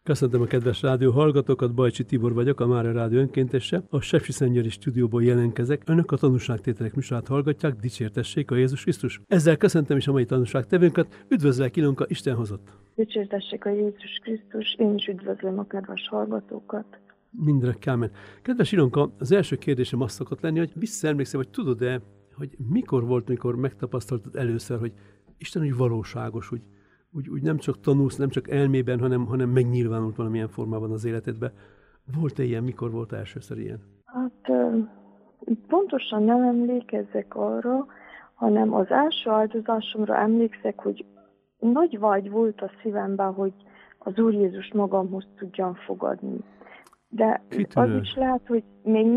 Köszöntöm a kedves rádió hallgatókat, Bajcsi Tibor vagyok, a Mária Rádió önkéntese. A Sepsiszentgyőri stúdióból jelentkezek. Önök a tanúságtételek műsorát hallgatják, dicsértessék a Jézus Krisztus. Ezzel köszöntöm is a mai tanúságtevőnket. Üdvözlek, Ilonka, Isten hozott! Dicsértessék a Jézus Krisztus, én is üdvözlöm a kedves hallgatókat. Mindre kámen. Kedves Ilonka, az első kérdésem azt szokott lenni, hogy visszaemlékszel, vagy tudod-e, hogy mikor volt, mikor megtapasztaltad először, hogy Isten úgy valóságos, úgy nem csak tanulsz, nem csak elmében, hanem megnyilvánult valamilyen formában az életedbe. Volt-e ilyen? Mikor volt elsőször ilyen? Hát pontosan nem emlékezzek arra, hanem az első áldozásomra emlékszek, hogy nagy vágy volt a szívemben, hogy az Úr Jézus magamhoz tudjam fogadni. De Kitűnő. Az is lehet, hogy még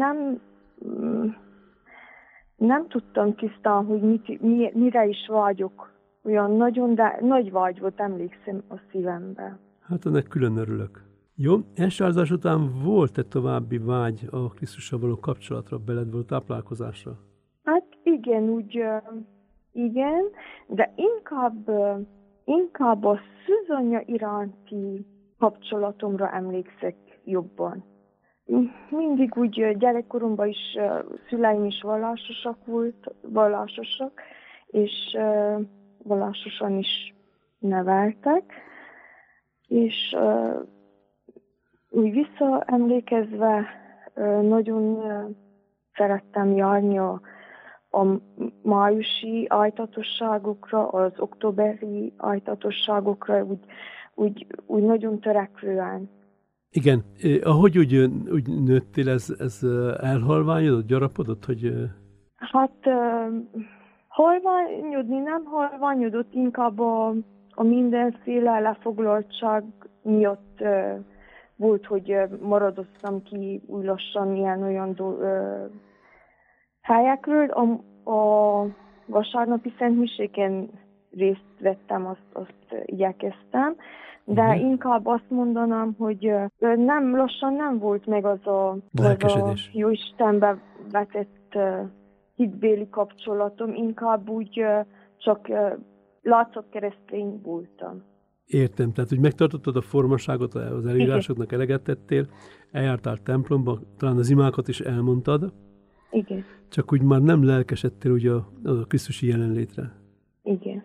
nem tudtam tisztán, hogy mire is vágyok. Olyan nagyon, de nagy vágy volt, emlékszem a szívemben. Hát ennek külön örülök. Jó, első áldozás után volt-e további vágy a Krisztussal való kapcsolatra, beled való táplálkozásra? Hát igen, igen, de inkább a szűzanyja iránti kapcsolatomra emlékszek jobban. Mindig úgy gyerekkoromban is szüleim is vallásosak, és vallásosan is neveltek, és úgy visszaemlékezve nagyon szerettem járni a májusi ájtatosságokra, az októberi ájtatosságokra, úgy nagyon törekvően. Igen. Ahogy úgy nőttél, ez elhalványodott, gyarapodott, hogy... Hát halványodni nem halványodott, inkább a mindenféle lefoglaltság miatt volt, hogy maradoztam ki úgy lassan ilyen-olyan helyekről. A vasárnapi szentmiséken részt vettem, azt igyekeztem, de inkább azt mondanám, hogy lassan nem volt meg az a Jóistenbe vetett hitbéli kapcsolatom, inkább úgy csak látszatkeresztény voltam. Értem, tehát hogy megtartottad a formaságot, az előírásoknak eleget tettél, eljártál templomba, talán az imákat is elmondtad. Igen. Csak úgy már nem lelkesedtél ugye a Krisztusi jelenlétre. Igen.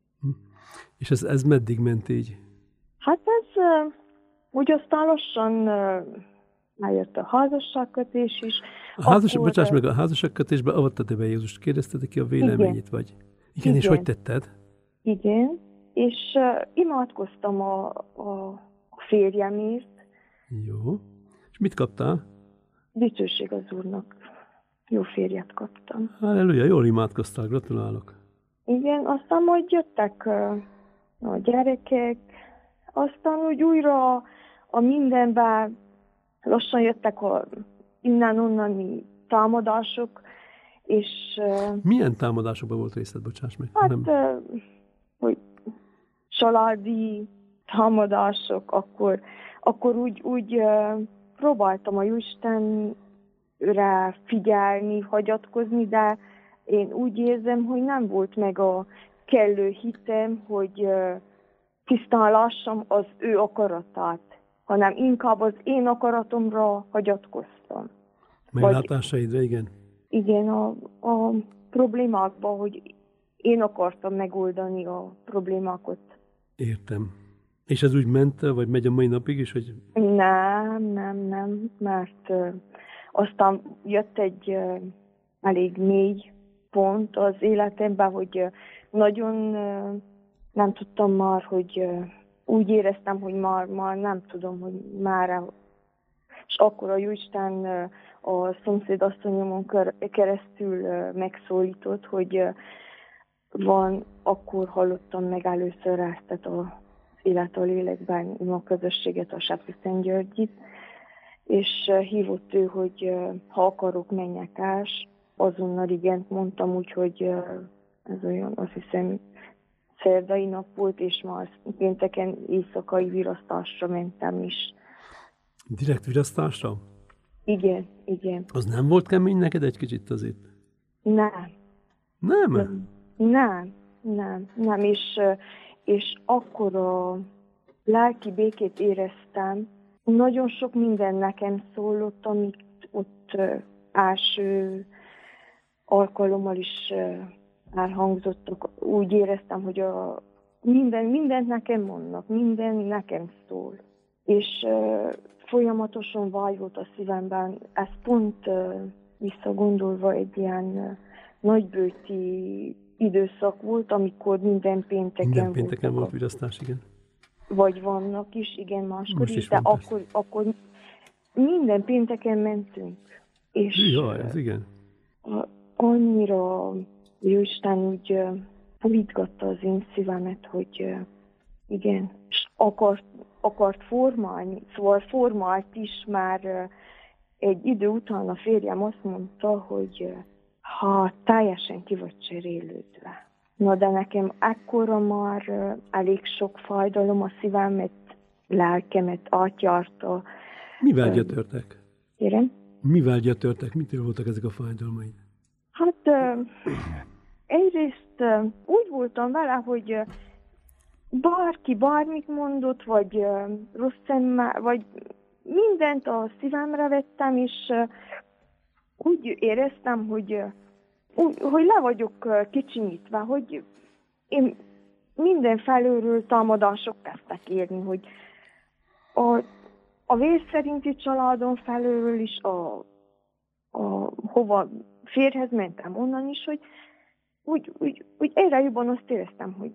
És ez meddig ment így? Hát ez úgy aztán lassan eljött a házasságkötés is. Bocsáss meg, a házasságkötésbe avattad-e be Jézust? Kérdezted ki a véleményét, vagy? Igen, és hogy tetted? Igen, és imádkoztam a férjemért. Jó. És mit kaptál? Dicsőség az Úrnak. Jó férjet kaptam. Halleluja, jól imádkoztál, gratulálok. Igen, aztán majd jöttek a gyerekek, aztán úgy újra a mindenben lassan jöttek a innen-onnani támadások, és... Milyen támadásokban volt részed, bocsáss meg? Hát, hogy családi támadások, akkor úgy próbáltam a Jóistenre figyelni, hagyatkozni, de én úgy érzem, hogy nem volt meg a kellő hitem, hogy tisztán lássam az ő akaratát, hanem inkább az én akaratomra hagyatkoztam. Meglátásaidra, igen? Igen, a problémákban, hogy én akartam megoldani a problémákat. Értem. És ez úgy ment, vagy megy a mai napig is, hogy... Nem, mert aztán jött egy elég mély pont az életemben, hogy nagyon nem tudtam már, hogy úgy éreztem, hogy már nem tudom, hogy már. És akkor a Jóisten a szomszédasszonyomon keresztül megszólított, hogy akkor hallottam meg először ezt az Élet a lélekben a közösséget, a Sepsiszentgyörgyit, és hívott ő, hogy ha akarok, menjek el. Azonnal igent mondtam, úgyhogy ez olyan, azt hiszem, szerdai nap volt, és már pénteken éjszakai virasztásra mentem is. Direkt virasztásra? Igen, igen. Az nem volt kemény neked egy kicsit azért? Nem. Nem? Nem, és akkor lelki békét éreztem. Nagyon sok minden nekem szólott, amit ott első alkalommal is elhangzottak. Úgy éreztem, hogy mindent nekem mondnak, minden nekem szól. És folyamatosan vágy volt a szívemben. Ez pont visszagondolva egy ilyen nagybőti időszak volt, amikor minden pénteken volt virasztás, igen. Vagy vannak is, igen, máskor is, de akkor minden pénteken mentünk. És jaj, ez igen. Annyira Jóisten úgy puhítgatta az én szívemet, hogy igen, akart formálni, szóval formált is már egy idő után a férjem azt mondta, hogy ha teljesen ki vagy cserélődve. Na de nekem ekkora már elég sok fájdalom a szívemet, lelkemet átjárta. Mivel gyötörtek? Kérem? Mivel gyötörtek? Mitől voltak ezek a fájdalmaid? Hát egyrészt úgy voltam vele, hogy bárki bármit mondott, vagy rossz szemmel, vagy mindent a szívemre vettem, és úgy éreztem, hogy le vagyok kicsinyítve, hogy én minden felülről támadások kezdtek érni, hogy a vér szerinti családon felülről is, hova férhez mentem onnan is, hogy úgy egyre jobban azt éreztem, hogy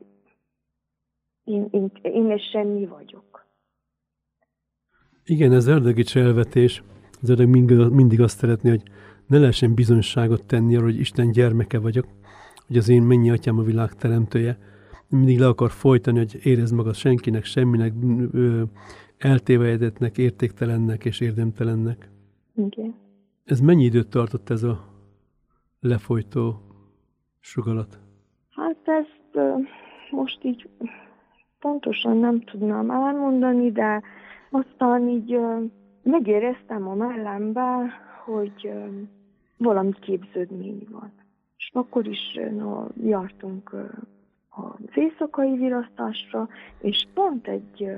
én egy semmi vagyok. Igen, ez ördögi cselvetés. Az ördög mindig azt szeretné, hogy ne lehessen bizonyságot tenni arra, hogy Isten gyermeke vagyok, hogy az én mennyi atyám a világ teremtője. Mindig le akar folytani, hogy érezd magad senkinek, semminek, eltévejedetnek, értéktelennek és érdemtelennek. Igen. Ez mennyi időt tartott ez a lefolytó sugalat? Hát ezt most így pontosan nem tudnám elmondani, de aztán így megéreztem a mellembe, hogy valami képződmény van. És akkor is jártunk az éjszakai virasztásra, és pont egy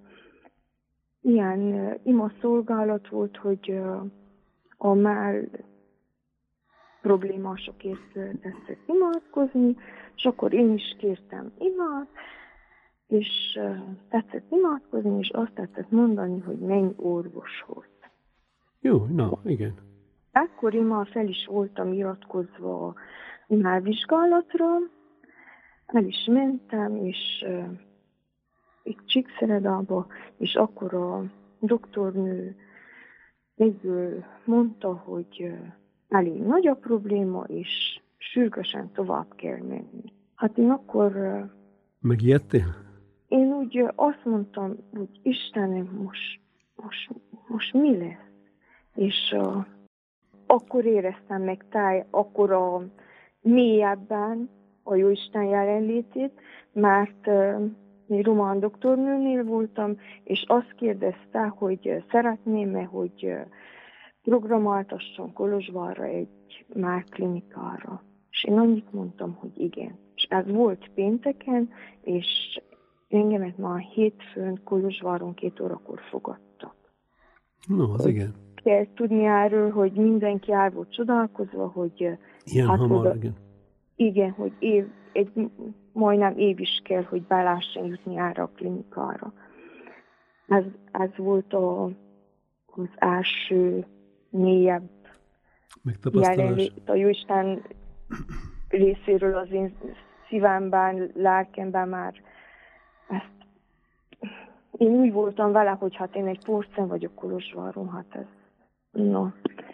ilyen imaszolgálat volt, hogy a már problémásokért tetszett imádkozni, és akkor én is kértem imát, és tetszett imádkozni, és azt tetszett mondani, hogy menj orvoshoz. Jó, na, igen. Ekkor én már fel is voltam iratkozva a imádvizsgálatra, el is mentem, és itt Csíkszeredába, és akkor a doktornő egyből mondta, hogy elég nagy a probléma, és sürgősen tovább kell menni. Hát én akkor... Megijedtél? Én úgy azt mondtam, hogy Istenem, most mi lesz? És akkor éreztem meg akkor a mélyebben a Jóisten jelenlétét, mert egy román doktornőnél voltam, és azt kérdezte, hogy szeretném-e, hogy programáltasson Kolozsvárra egy klinikára. És én annyit mondtam, hogy igen. És ez volt pénteken, és engemet már hétfőn Kolozsváron 2 órakor fogadtak. No, az igen. Kell tudni erről, hogy mindenki el volt csodálkozva, hogy... Ilyen hamar, igen. Igen, hogy majdnem év is kell, hogy be lehessen jutni erre a klinikára. Ez volt az első mélyebb jelenlét a Jóisten részéről az én szívemben, lelkemben már ezt. Én úgy voltam vele, hogy hát én egy porcen vagyok Kolozsváron, hát ez. No.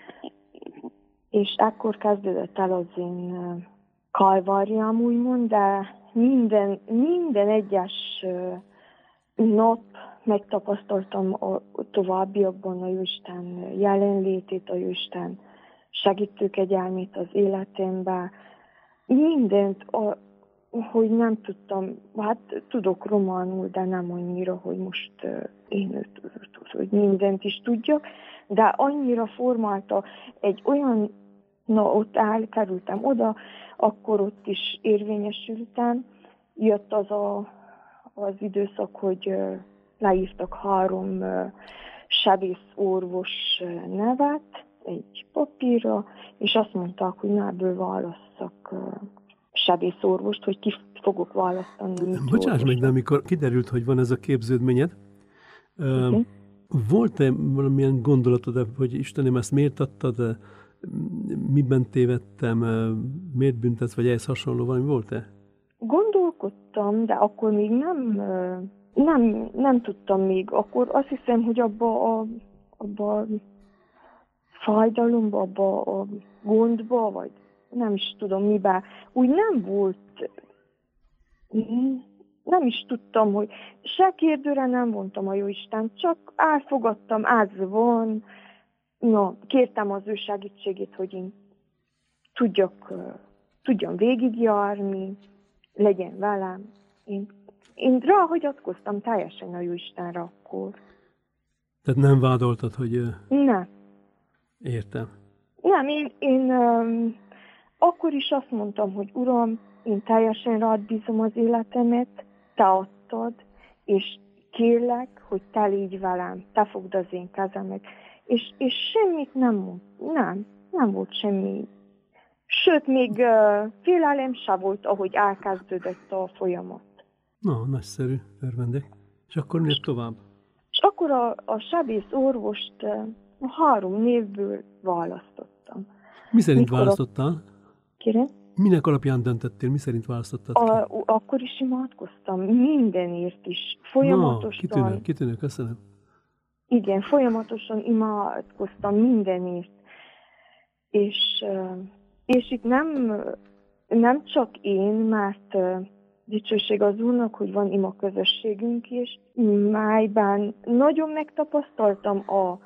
És akkor kezdődött el az én kalváriám, úgymond, de minden egyes nap megtapasztaltam a továbbiakban a Jóisten jelenlétét, a Jóisten segítőkegyelmét az életemben. Mindent, hogy nem tudtam, hát tudok románul, de nem annyira, hogy most én hogy mindent is tudjak, de annyira formálta egy olyan, ott elkerültem oda, akkor ott is érvényesültem. Jött az időszak, hogy leírtak 3 sebészorvos nevet egy papírra, és azt mondták, hogy ebből válasszak sebészorvost, hogy ki fogok választani. Bocsáss meg, de amikor kiderült, hogy van ez a képződményed, volt-e valamilyen gondolatod, hogy Istenem, ezt miért adtad, miben tévedtem, miért büntetsz, vagy ehhez hasonló valami volt-e? Gondolkodtam, de akkor még nem tudtam még. Akkor azt hiszem, hogy abba a fájdalomba, abba a gondba, vagy nem is tudom miben, úgy nem volt, nem is tudtam, hogy se kérdőre nem vontam a Jóisten, csak elfogadtam, ez van, kértem az ő segítségét, hogy én tudjam végigjárni, legyen velem. Én ráhagyatkoztam teljesen a Jóistenre akkor. Tehát nem vádoltad, hogy... Nem. Értem. Nem, én akkor is azt mondtam, hogy Uram, én teljesen rád bízom az életemet, te adtad, és kérlek, hogy te légy velem, te fogd az én kezemet. És semmit nem volt semmi. Sőt, még félelem se volt, ahogy elkezdődött a folyamat. Nagyszerű, örvendek. És akkor miért tovább? És akkor a sebész orvost 3 névből választottam. Mi szerint választottál? Kérem? Minek alapján döntöttél? Mi szerint választottad ki? Akkor is imádkoztam, mindenért is. Folyamatosan. Kitűnő, köszönöm. Igen, folyamatosan imádkoztam mindenért. És itt nem csak én, mert dicsőség az Úrnak, hogy van ima közösségünk is, melyben nagyon megtapasztaltam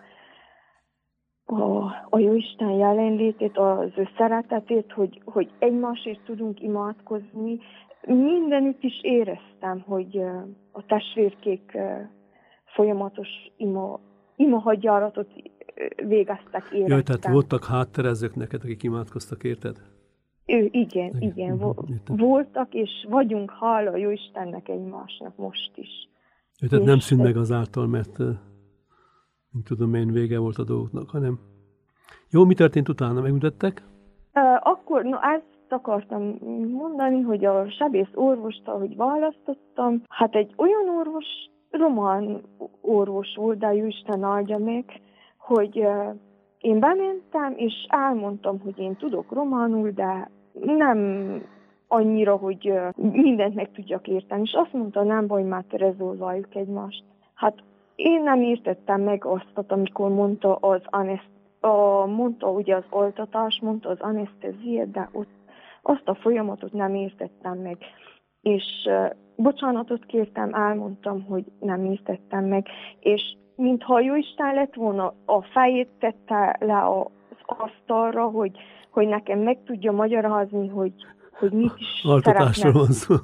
a Jóisten jelenlétét, az ő szeretetét, hogy egymásért tudunk imádkozni. Mindenütt is éreztem, hogy a testvérkék folyamatos imahagyjáratot végeztek, éreztem. Jaj, tehát voltak hátterezők neked, akik imádkoztak, érted? Igen. Voltak, és vagyunk, hála Jóistennek egymásnak most is. Tehát nem szűnt meg azáltal, mert mint tudom én, vége volt a dolgoknak, hanem... Jó, mi történt utána? Megmutatták? Akkor, ezt akartam mondani, hogy a sebész orvost, ahogy választottam, hát egy olyan orvos, román orvos volt, de Jóisten áldja meg, hogy én bementem, és elmondtam, hogy én tudok románul, de nem annyira, hogy mindent meg tudjak érteni. És azt mondta, nem baj, már rezolváljuk egymást. Hát én nem értettem meg azt, amikor mondta mondta ugye az oltatás, mondta az anesztéziát, de ott azt a folyamatot nem értettem meg. És bocsánatot kértem, elmondtam, hogy nem értettem meg. És mintha Jóisten lett volna, a fejét tette le az asztalra, hogy nekem meg tudja magyarázni, hogy mit is altatásról van szó.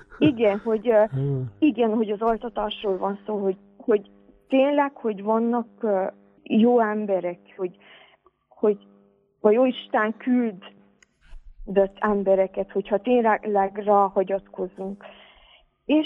Igen, hogy az altatásról van szó, hogy tényleg, hogy vannak jó emberek, hogy a Jóisten küldött embereket, hogyha tényleg ráhagyatkozunk. És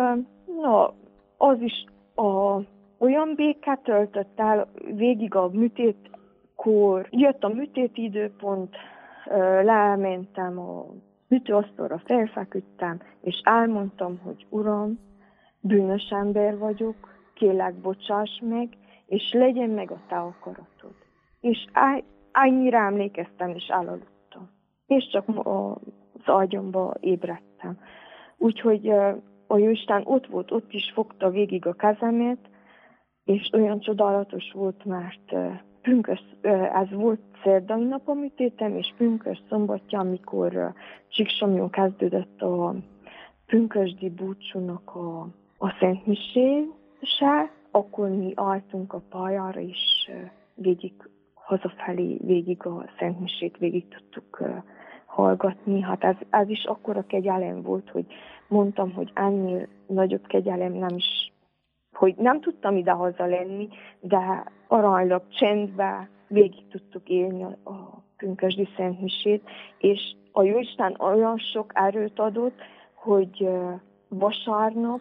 az is olyan békát töltött el végig a műtétkor. Jött a műtéti időpont, lementem a műtőasztalra, felfeküdtem, és elmondtam, hogy Uram, bűnös ember vagyok, kérlek, bocsáss meg, és legyen meg a te akaratod. És annyira emlékeztem, és elaludtam. És csak az agyamba ébredtem. Úgyhogy a Jóisten ott volt, ott is fogta végig a kezemet, és olyan csodálatos volt, mert ez volt szerdai nap a műtétem, és pünkös szombatja, amikor Csíksomlyón kezdődött a pünkösdi búcsúnak a szentmisése, akkor mi álltunk a pályára, és hazafelé végig a szentmisét végig tudtuk hallgatni. Hát ez is akkora kegyelem volt, hogy mondtam, hogy ennél nagyobb kegyelem nem is, hogy nem tudtam ide-haza lenni, de aránylag csendben végig tudtuk élni a pünkösdi szentmisét, és a Jóisten olyan sok erőt adott, hogy vasárnap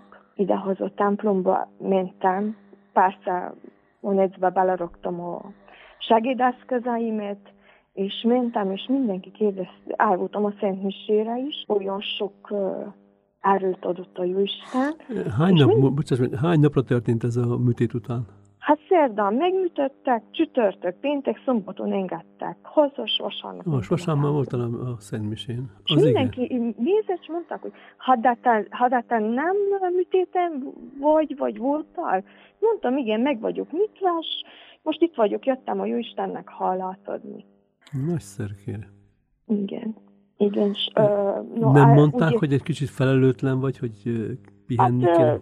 idehaza templomba mentem, persze a necbe beleraktam a segédeszközeimet, és mentem, és mindenki kérdezte, elvoltam a Szent Misére is, olyan sok erőt adott a Jóisten. Hány napra történt ez a műtét után? Hát szerdán megműtöttek, csütörtök, péntek, szombaton engedtek. Haza, vasárnap. Vasárnap voltam a Szent Misén. És mindenki nézett, és mondták, hogy ha te nem műtéten vagy voltál? Mondtam, igen, meg vagyok mitvás, most itt vagyok, jöttem a Jóistennek hálát adni. Nagyszerű, kérem. Igen. Igen. Nem mondták, hogy egy kicsit felelőtlen vagy, hogy pihenni kéne?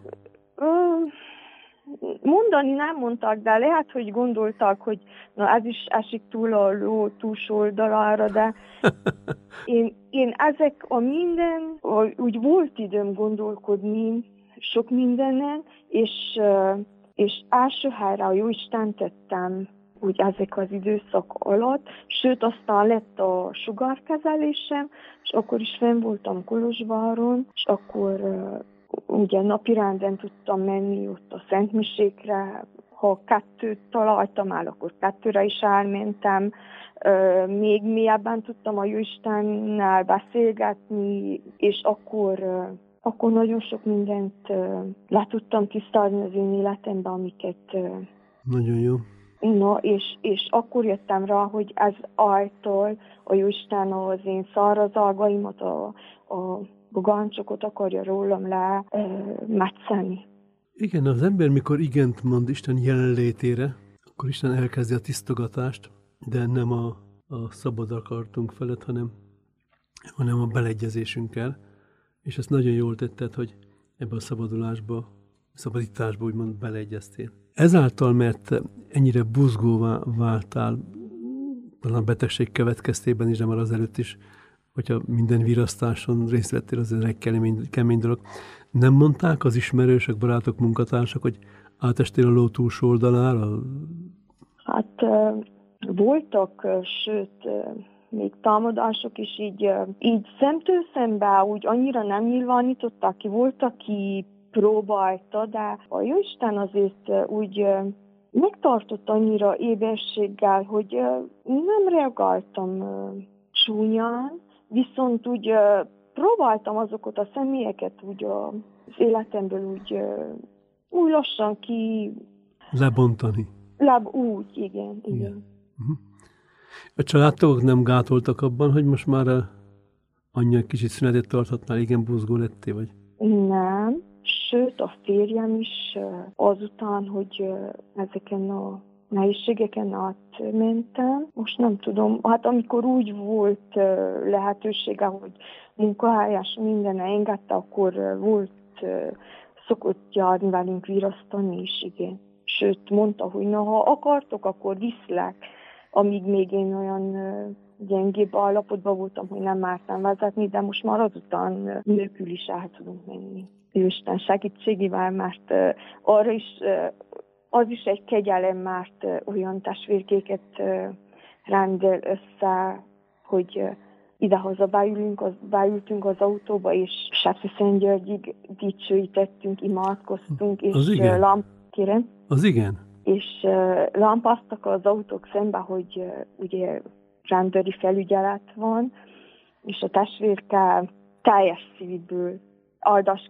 Mondani nem mondtak, de lehet, hogy gondoltak, hogy ez is esik túl a ló túlsó oldalára, de én ezek a minden, úgy volt időm gondolkodni sok mindenen, és első helyre a Jóisten tettem úgy ezek az időszak alatt, sőt aztán lett a sugárkezelésem, és akkor is fenn voltam Kolozsváron, és akkor ugye napirenden tudtam menni ott a szentmisékre, ha 2 találtam el, akkor 2-re is elmentem, még mélyebben tudtam a Jóistennel beszélgetni, és akkor nagyon sok mindent le tudtam tisztázni az én életemben, amiket... Nagyon jó. Na, és akkor jöttem rá, hogy ez által a Jóisten az én szárazalgaimat, a bogancsokat akarja rólam le metszeni. Igen, az ember, mikor igent mond Isten jelenlétére, akkor Isten elkezdi a tisztogatást, de nem a szabad akartunk felett, hanem a beleegyezésünkkel. És ezt nagyon jól tetted, hogy ebbe a szabadításba úgymond beleegyeztél. Ezáltal, mert ennyire buzgóvá váltál, talán a betegség következtében is, de már azelőtt is, hogyha minden virasztáson részt vettél, az egy kemény dolog. Nem mondták az ismerősök, barátok, munkatársak, hogy átestél a ló túlsó oldalára? Hát voltak, sőt, még támadások is így szemtől szembe úgy annyira nem nyilvánították ki. Volt, aki próbálta, de a Jóisten azért úgy megtartott annyira éberséggel, hogy nem reagáltam csúnyán, viszont úgy próbáltam azokat a személyeket úgy az életemből úgy lassan lebontani. Úgy, igen. Uh-huh. A családtagok nem gátoltak abban, hogy most már anyja kicsit szünetet tarthatnál, igen buzgó lettél, vagy? Nem, sőt a férjem is azután, hogy ezeken a nehézségeken átmentem. Most nem tudom, hát amikor úgy volt lehetősége, hogy munkahelyes minden engedte, akkor volt szokott járni velünk virasztani is, igen. Sőt, mondta, hogy na, ha akartok, akkor viszlek, amíg még én olyan gyengébb állapotban voltam, hogy nem mártam vezetni, de most már azután nélkül is el tudunk menni. Isten segítségével, mert arra is az is egy kegyelem, mert olyan testvérkéket rendel össze, hogy idehaza beültünk az autóba, és Sepsiszentgyörgyig dicsőítettünk, imádkoztunk, és kérem? Az igen. És lámpáztak az autók szembe, hogy ugye rendőri felügyelet van, és a testvérke teljes szívből áldást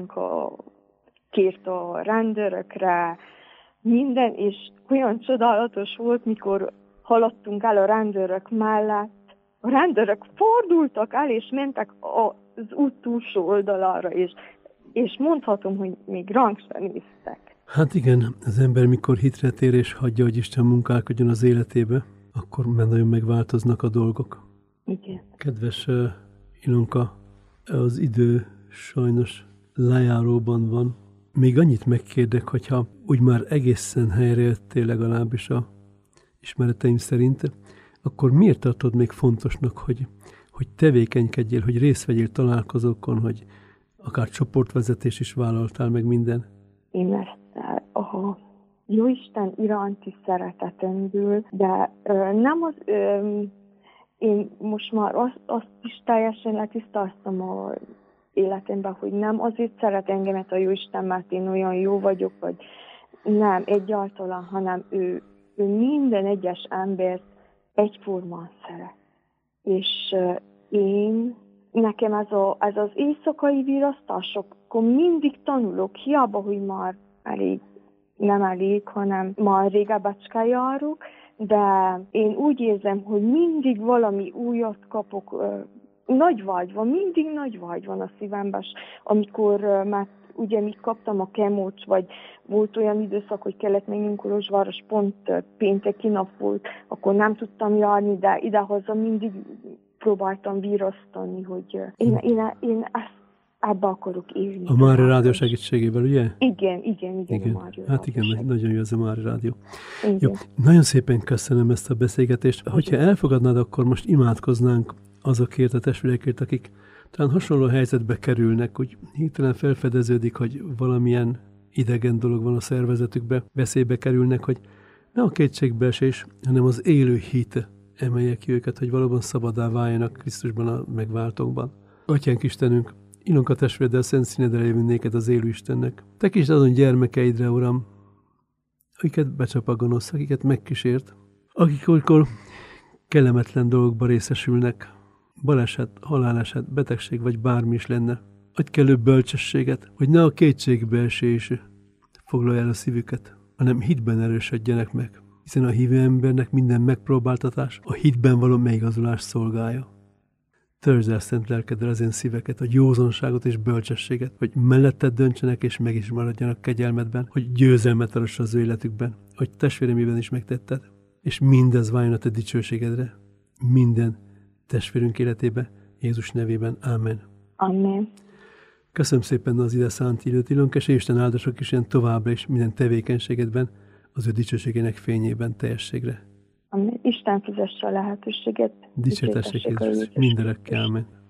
kért a rendőrökre, minden, és olyan csodálatos volt, mikor haladtunk el a rendőrök mellett. A rendőrök fordultak el, és mentek az út túlsó oldalára, és mondhatom, hogy még ránk sem néztek. Hát igen, az ember mikor hitre tér és hagyja, hogy Isten munkálkodjon az életébe, akkor nagyon megváltoznak a dolgok. Igen. Kedves Ilonka, az idő sajnos lejáróban van. Még annyit megkérdek, hogyha úgy már egészen helyrejöttél legalábbis a ismereteim szerint, akkor miért tartod még fontosnak, hogy tevékenykedjél, hogy részt vegyél találkozókon, hogy akár csoportvezetés is vállaltál meg minden? Én ezt a Jóisten iránti szeretetemből, de nem az... én most már azt is teljesen letisztáztam a életemben, hogy nem azért szeret engemet a Jóisten, mert én olyan jó vagyok, vagy nem, egyáltalán, hanem ő minden egyes embert egyformán szeret. És nekem ez az éjszakai virasztásokon mindig tanulok, hiába, hogy már nem elég, hanem már rég Becske járok, de én úgy érzem, hogy mindig valami újat kapok, nagy vágy van, mindig nagy vágy van a szívemben, amikor már ugye mi kaptam a kemót, vagy volt olyan időszak, hogy kellett menjünk Kolozsváros, pont pénteki nap volt, akkor nem tudtam járni, de idehaza mindig próbáltam virasztani, hogy én ezt ebbe akarok élni. A Mária Rádió segítségével, ugye? Igen. A Mária Hát igen, nagyon jó ez a Mária Rádió. Igen. Jó, nagyon szépen köszönöm ezt a beszélgetést. Hogyha elfogadnád, akkor most imádkoznánk azokért a testvérekért, akik talán hasonló helyzetbe kerülnek, hogy hirtelen felfedeződik, hogy valamilyen idegen dolog van a szervezetükbe, veszélybe kerülnek, hogy ne a kétségbeesés, hanem az élő hit emelje ki őket, hogy valóban szabaddá váljanak Krisztusban a megváltónkban. Atyánk Istenünk, Ilonka testvéreddel szent színedre lévünk néked az élő Istennek. Tekintsd azon gyermekeidre, Uram, akiket becsap a gonosz, akiket megkísért, akik olykor kellemetlen dolgokba részesülnek, baleset, haláleset, betegség vagy bármi is lenne. Adj kellő bölcsességet, hogy ne a kétségbeesés foglalja el a szívüket, hanem hitben erősödjenek meg. Hiszen a hívő embernek minden megpróbáltatás a hitben való megigazulás szolgálja. Törzsd el szent lelkeddel az én szíveket, a józanságot és bölcsességet, hogy melletted döntsenek és meg is maradjanak kegyelmedben, hogy győzelmet arass az ő életükben, hogy testvéremében is megtetted, és mindez váljon a te dicsőségedre, minden testvérünk életébe, Jézus nevében. Ámen. Amen. Köszönöm szépen az ide szánt időt, Ilonka, és Isten áldások is ilyen továbbra is minden tevékenységedben, az ő dicsőségének fényében teljességre. Amen. Isten fizesse a lehetőséget. Dicsértessék Jézus, mindenekkel. Ámen.